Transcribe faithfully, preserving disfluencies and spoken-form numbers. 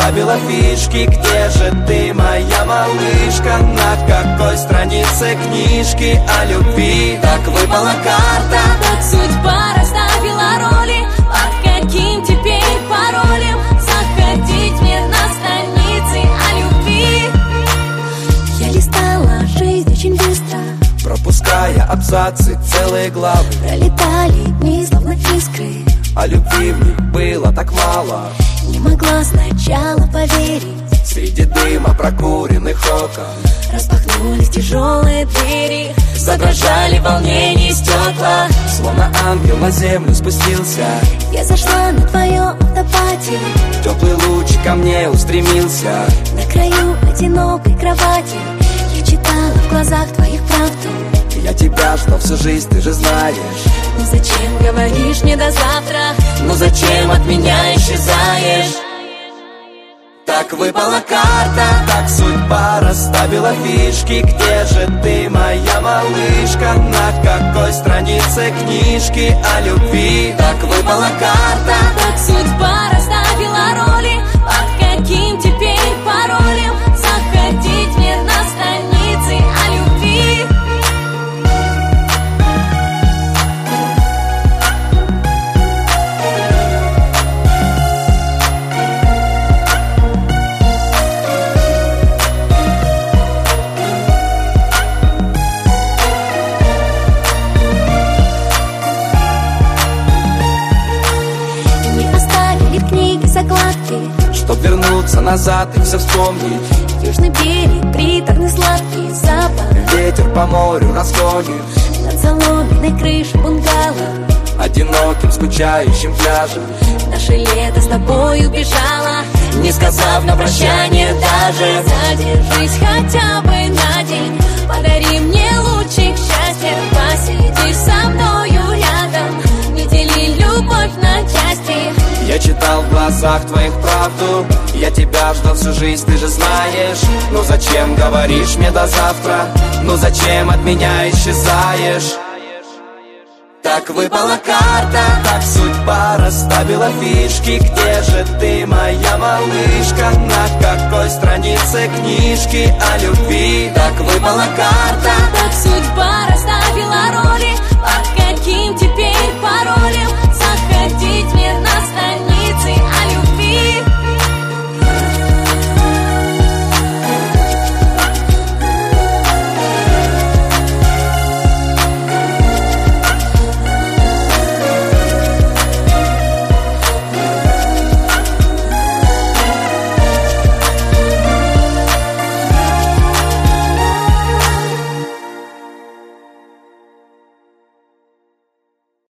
расставила фишки. Где же ты, моя малышка? На какой странице книжки о любви? Так выпала карта, так судьба расставила роли. Под каким теперь паролем заходить мне на страницы о любви? Я листала жизнь очень быстро, пропуская абзацы, целые главы. Пролетали дни, словно искры, а любви в них было так мало. Не могла сначала поверить. Среди дыма прокуренных окон распахнулись тяжелые двери, задрожали в волнении стекла. Словно ангел на землю спустился. Я зашла на твоем автопате, теплый луч ко мне устремился. На краю одинокой кровати я читала в глазах твоих правду. Я тебя ждал всю жизнь, ты же знаешь. Ну зачем говоришь мне до завтра? Ну зачем от меня исчезаешь? Так выпала карта, так судьба расставила фишки. Где же ты, моя малышка? На какой странице книжки о любви? Так выпала карта, так судьба расставила роли. Под каким теперь паролем заходить мне на страницы о любви? чтоб вернуться назад и все вспомнить. Южный берег, приторный сладкий запах. Ветер по морю разгонит над соломенной крышей бунгало, одиноким скучающим пляжем. Наше лето с тобой убежало, не сказав на прощание даже. Задержись хотя бы на день, подари мне лучик счастья. Посиди со мною рядом, не дели любовь на части. Я читал в глазах твоих правду, я тебя ждал всю жизнь, ты же знаешь. Ну зачем говоришь мне до завтра? Ну зачем от меня исчезаешь? Так выпала карта, так судьба расставила фишки. Где же ты, моя малышка? На какой странице книжки о любви? Так выпала карта, так судьба расставила роли.